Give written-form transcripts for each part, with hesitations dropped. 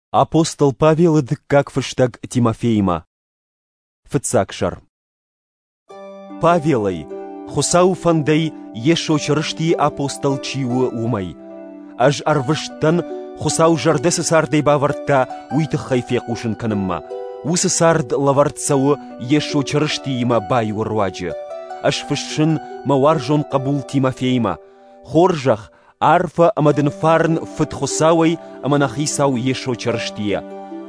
Апостол Павел как фыштаг Тимофейма. Фыцакшар. Павелай, хусау фандей ешо чырышти апостол чиуы умай. Аж арвыштан хусау жардесы сардей баварта уйтых хайфе кушын канымма. Усы сард лавартсауы ешо чырышти има бай уруаджы. Аж фышшын маваржон кабул Тимофейма. Хоржах арфа амадын фарн фыт хусауай аманахисау ешо чырыштия.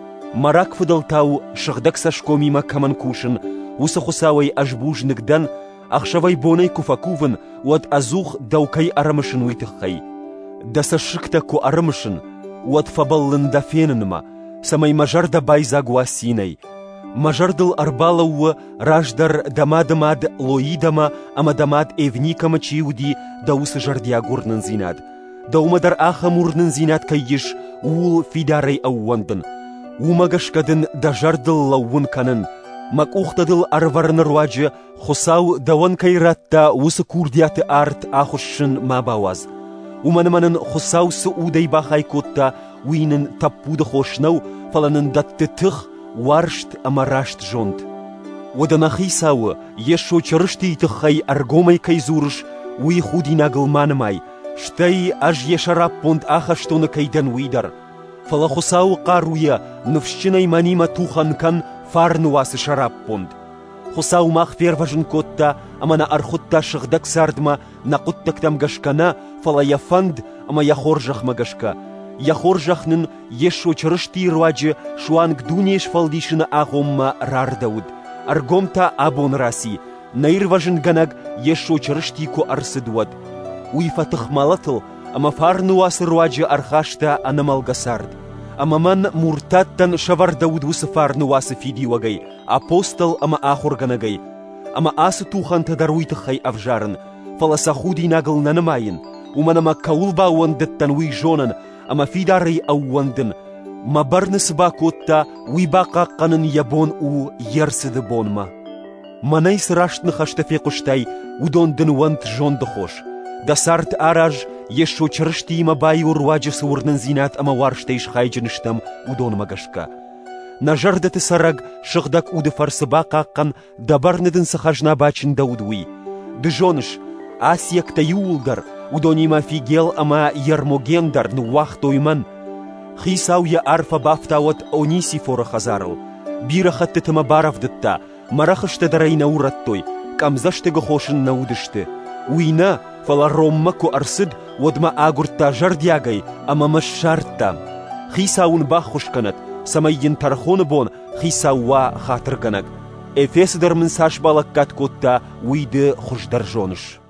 Марак фыдалтау шыхдак сашко мима каман кушын, усы хусауай аж бужныкдан, ахшавай бонай куфакувын, уат азух даукай арамышын уйтыххай. Да сашыкта ку арамышын, уат фабаллын да фенынма, самай мажарда байзагуа синай. Мажардыл арбалауы раждар дамадамад лоидама, амадамад эвникама чиуди да усы жардия гурнын зинад. Да умадар аха мурнын зинад кайгиш уул фидарай ауандын. Умагашкадын да жардыл лауын канын. Мак ухтадыл арварны руаджы хусау даван кайратта усы курдияты арт ахушшын мабауаз. Уманыманын хусаусы удай бахай котта уинын таппуды хошнау фаланын датты тых варшт амарашт жонт. Оданахисауы ешо чырышты итыххай аргомай кайзурыш уи худинагылманымай. Штай аж ешараппонд аха штоны кайдан уидар. Фала хусау қаруя нывшчынай манима туханкан фарнуасы шараппонд. Хусау мах ферважын котта амана архутта шыгдак сардма нақуттактам гашкана фала яфанд ама яхоржах магашка. Яхоржахнын ешо чырышти руаджы шуанг дунеш фалдишына агомма рардауд. Аргомта абон раси. Наирважын ганаг ешо чырыштику арсыдуад. Уйфатых малатыл ама фарнуасы руаджы архашта анамалгасард. Амаман муртаттан шавардауд усы фарнуасы фидиуагай. Апостол ама ахурганагай. Ама асы туханта даруйтыхай авжарын. Фаласахуди нагыл нанымайын. Уманама каулбауан дыттан уй жонан. Ама фидарай ауандын. Мабарны сыба котта уйба қаққанын ябон у ерсіді бонма. Манай сыраштны хаштафе құштай удондын уант жонды хош. Да сарт араж ешо чырышти има бай уруаджы сыурнын зинат ама варштайш хайджыныштам удон магашка. Нажардаты сараг шыгдак уды фарсыба қаққан дабарныдын сахажна бачын даудуи. Дыжоныш асиякта юулдар удонима фигел ама ярмогендар нуах тойман. Хисауя арфа бафтауат Онисифора хазарыл. Бира хаттытыма баравдытта, марахышты дарайна ураттой, камзашты гохошын наудышты. Уйна, фала роммаку арсыд, водма агурта жардягай, ама машартта. Хисаун бахушканат, самайын тархоны бон, хисауа хатырганак. Эфесыдармын саш балаккат котта, уйды хуждар жоныш.